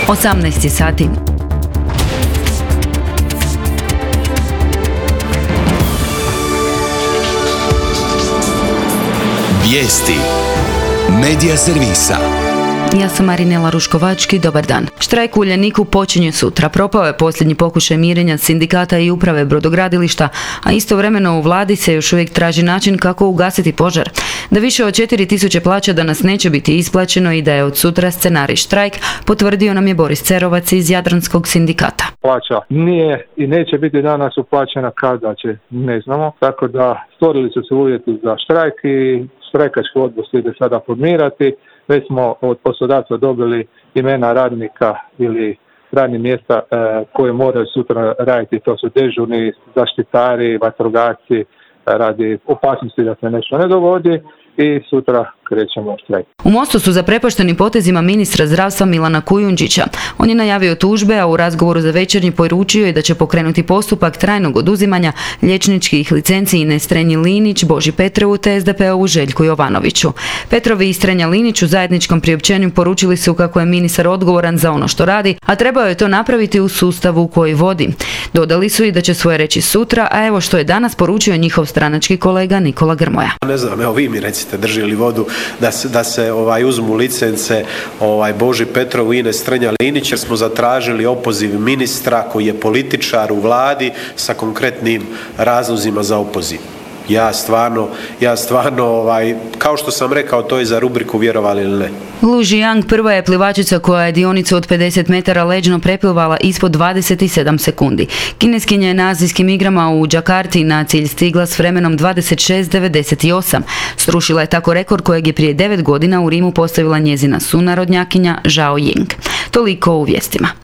18 sati. Vijesti Medija servisa. Ja sam Marinela Ruškovački, dobar dan. Štrajk u Uljaniku počinje sutra. Propao je posljednji pokušaj mirenja sindikata i uprave brodogradilišta, a istovremeno u vladi se još uvijek traži način kako ugasiti požar. Da više od 4000 plaća danas neće biti isplaćeno i da je od sutra scenarij štrajk, potvrdio nam je Boris Cerovac iz Jadranskog sindikata. Plaća nije i neće biti danas uplaćena, kada će, ne znamo. Tako da stvorili su se uvjeti za štrajk i štrajkački odbor se ide sada formirati. Već smo od poslodavca dobili imena radnika ili radnih mjesta koje moraju sutra raditi. To su dežurni, zaštitari, vatrogasci, radi opasnosti da se nešto ne dogodi i sutra krećemo u štrajk. U Mostu su zaprepašteni potezima ministra zdravstva Milana Kujundžića. On je najavio tužbe, a u razgovoru za Večernji poručio je da će pokrenuti postupak trajnog oduzimanja liječničkih licenci Ines Strenji-Linić, Boži Petrovu te SDP-ovu Željku Jovanoviću. Petrovi i Strenja-Linić u zajedničkom priopćenju poručili su kako je ministar odgovoran za ono što radi, a trebao je to napraviti u sustavu koji vodi. Dodali su i da će svoje reći sutra, a evo što je danas poručio njihov stranački kolega Nikola Grmoja. Ne znam, evo vi mi recite, drži li vodu da se uzmu licence Boži Petrovu i Ines Strenja-Linić, jer smo zatražili opoziv ministra koji je političar u vladi sa konkretnim razlozima za opoziv. Ja stvarno, kao što sam rekao, to je za rubriku vjerovali ili ne. Lu Zhiyang prva je plivačica koja je dionicu od 50 metara leđno preplivala ispod 27 sekundi. Kineskinja je na azijskim igrama u Đakarti na cilj stigla s vremenom 26,98. Srušila je tako rekord kojeg je prije 9 godina u Rimu postavila njezina sunarodnjakinja Zhao Ying. Toliko u vijestima.